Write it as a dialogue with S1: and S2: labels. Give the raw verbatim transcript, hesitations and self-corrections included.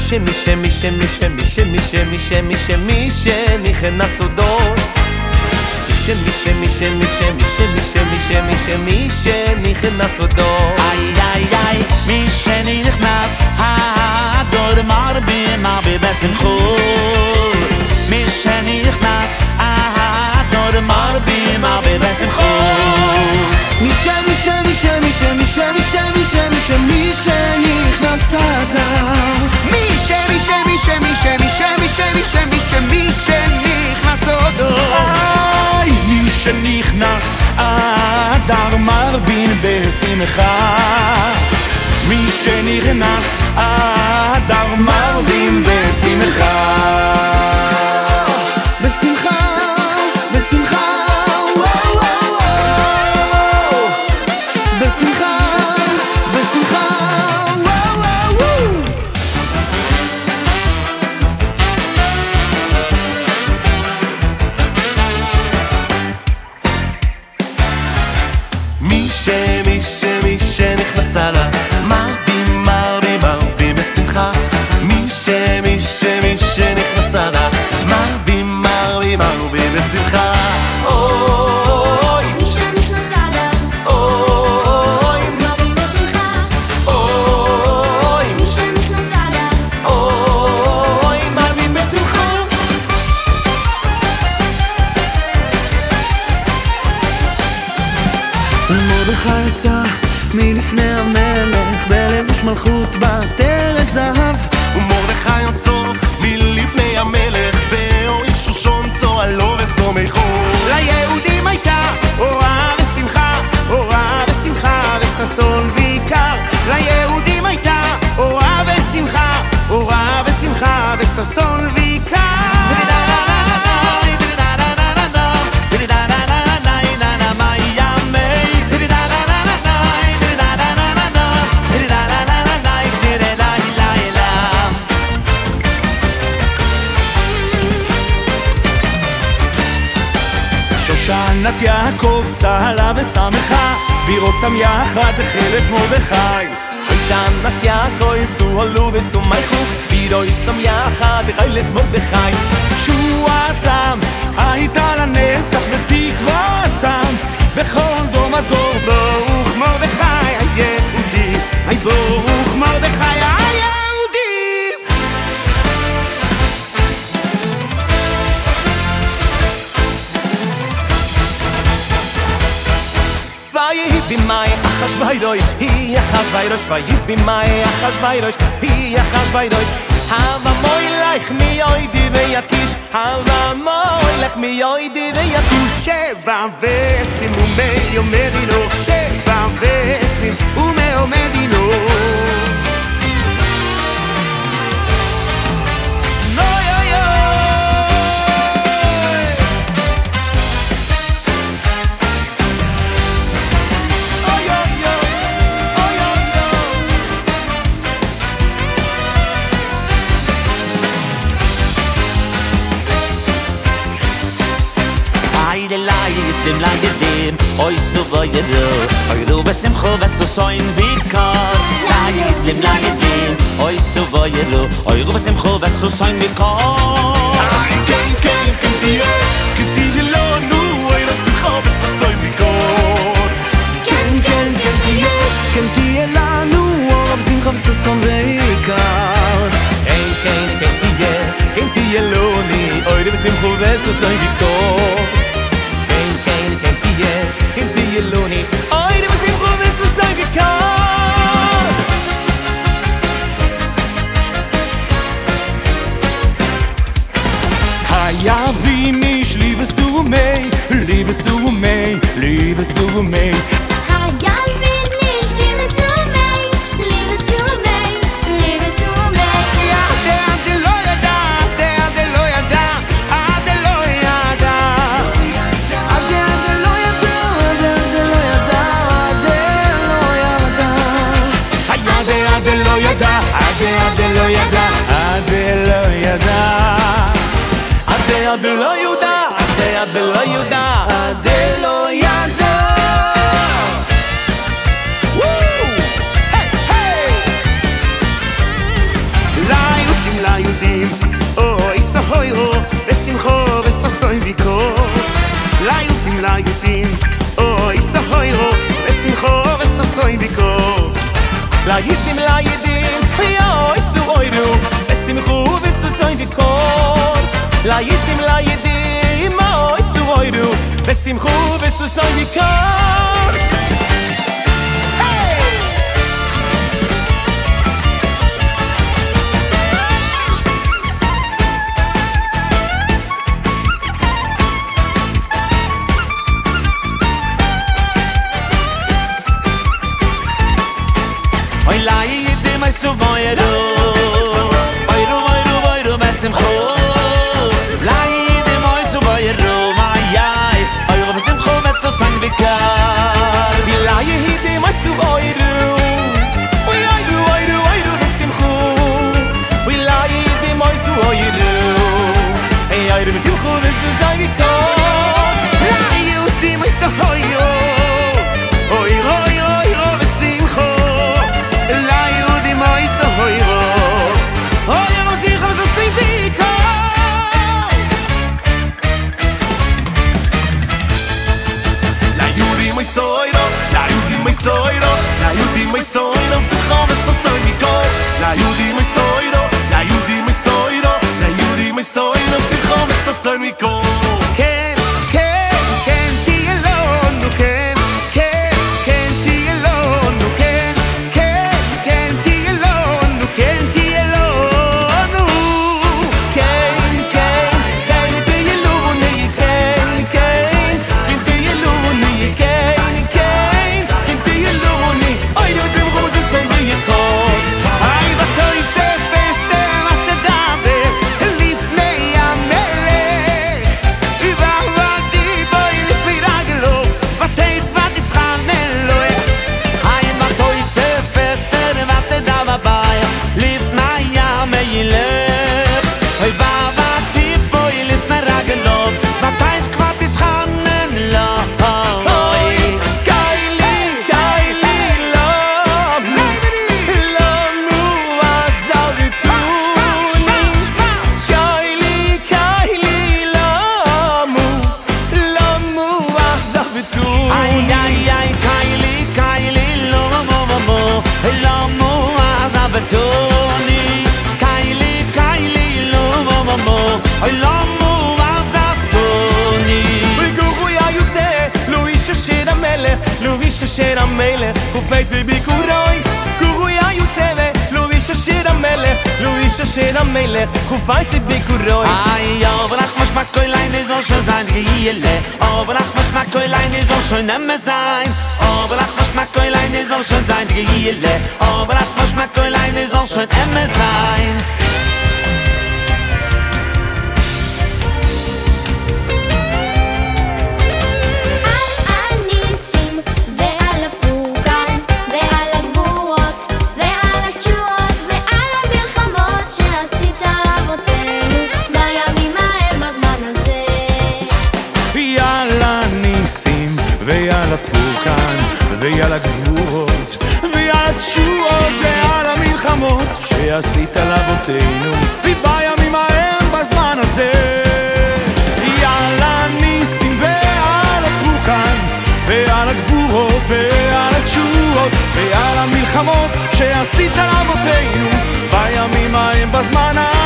S1: שמי שמי שמי שמי שמי שמי שמי שמי שנכנס אודות שמי שמי שמי שמי שמי שמי שמי שמי שנכנס אודות
S2: איי איי איי מי שנכנס הדור מרבי מרבי בשמחות מי שנכנס הדור מרבי מרבי בשמחות
S3: מי שמי שמי שמי שמי שמי שמי שמי שמי שנכנס אדר
S2: מי שמי שמי שמי שמי שמי שמי שמי שמי שנכנס אדר
S3: איי מי שנכנס אדר מרבין בשמחה מי שנכנס אדר מרבין בשמחה בשמחה בשמחה וואו וואו וואו בשמחה בשמחה וואו וואו
S1: מי שמי שמי שנכנס אדר מרבי מרבי מרבי בשמחה מי שמי שמי שנכנס אדר מרבי מרבי מרבי בשמחה אוי
S4: מי שנכנס אדר
S1: אוי
S4: מרבי בשמחה
S1: אוי
S4: מי שנכנס אדר
S1: אוי מרבי בשמחה
S3: ומרדכי יצא מלפני המלך בלבוש מלכות בעטרת זהב
S1: ומרדכי יוצא מלפני המלך והוריש שושון צוהלו ושמחו
S2: ליהודים הייתה אורה ושמחה אורה ושמחה וששון ויקר ליהודים הייתה אורה ושמחה אורה ושמחה וששון ויקר
S3: שושנת יעקב צהלה ושמחה בראותם יחד החלת מרדכי
S1: שושנס יעקב צוהלו ושמחו בראותם יחד החלת מרדכי
S3: תשועתם הייתה לנצח ותקוותם בכל דור ודור
S2: ברוך מרדכי היהודי היי ברוך מרדכי היהודי
S1: ויהי בימי אחשוורוש היא אחשוורוש ויהי בימי אחשוורוש היא אחשוורוש הווה מוילך מיועדי ויתקיש הווה מוילך מיועדי ויתקיש
S2: שבע ועשרים ומי ומדינו שבע ועשרים ומי ומדינו dem lagedim oi so vayro oi ro besem kho beso soin vikar lagedim lagedim oi so vayro oi ro besem kho beso soin vikar
S1: ay ken ken ken tie ken tie lo nu oi ro besem kho beso soin vikar
S3: ken ken ken tie ken tie la nu oi besem kho beso soin vikar
S1: ken ken ken tie ken tie lo ni oi ro besem kho beso soin vikar Kinti yeloni Oy, de was im Provis was sein gekar
S3: Hayavi mich, liebe zu mei Liebe zu mei, liebe zu mei
S4: Hayavi nicht, liebe zu mei Liebe zu mei, liebe zu mei
S2: Ja, der de lo yada der de lo yada ah de lo yada
S3: Adelo yada, adelo yada, adelo yada,
S1: adelo yada, adelo yada,
S3: adelo yada.
S2: Woo! Hey, hey! Light
S1: לידים לידים יוי סוירו בשמחו וסוסוי בקור לידים לידים יוי סוירו בשמחו וסוסוי בקור
S2: so boyro boyro boyro boyro besimcho laide moy so boyro my ay boyro besimcho beso sang bikar
S1: laide moy so boyro boyro boyro boyro besimcho laide moy so boyro ay ay besimcho beso sang bikar laide moy so boyro boyro boyro besimcho Moi so hoiro Oh ja no sich aber so sing wie La yuri moi soiro La yuri moi soiro La yuri moi soiro so come so so mi go La yuri moi soiro La yuri moi soiro La yuri moi soiro so come so so mi go Ken ken ken ti alone no ken ken ken ti alone no ken ken ken ti Ken ti alone Ken ken ken ti alone Ken ken ken ti alone Ken ken ken ti alone Oi du sem como se sem wie kom Ai va toi se feste mat dave Lif nei amele Uva va di boy li firaglo Va te va di schanello Ai va toi se feste mat dave bai Lif Meilech Oy baba tip boy lif na ragelov Va taif kwat is khanen la Oy Kaili Kaili love Love mu azavituni Kaili Kaili love mu Love mu azavituni Ay ay ay Kaili Kaili love mo mo mo Love mu azavituni I love mu azaftoni We go ya you say Louis Shira Melech Louis Shira Melech Kufayt bi kuroi Go ya you say Louis Shira Melech Louis Shira Melech Kufayt bi kuroi Ay aber ach mach mal klein is so sein giele aber ach mach mal klein is so nem sein aber ach mach mal klein is so sein giele aber ach mach mal klein is so nem sein
S3: ועל הפורקן, ועל הגבורות, ועל התשועות, ועל המלחמות שעשית לאבותינו בימים ההם בזמן הזה. ועל הניסים ועל הפורקן, ועל הגבורות, ועל התשועות, ועל המלחמות שעשית לאבותינו בימים ההם בזמן הזה.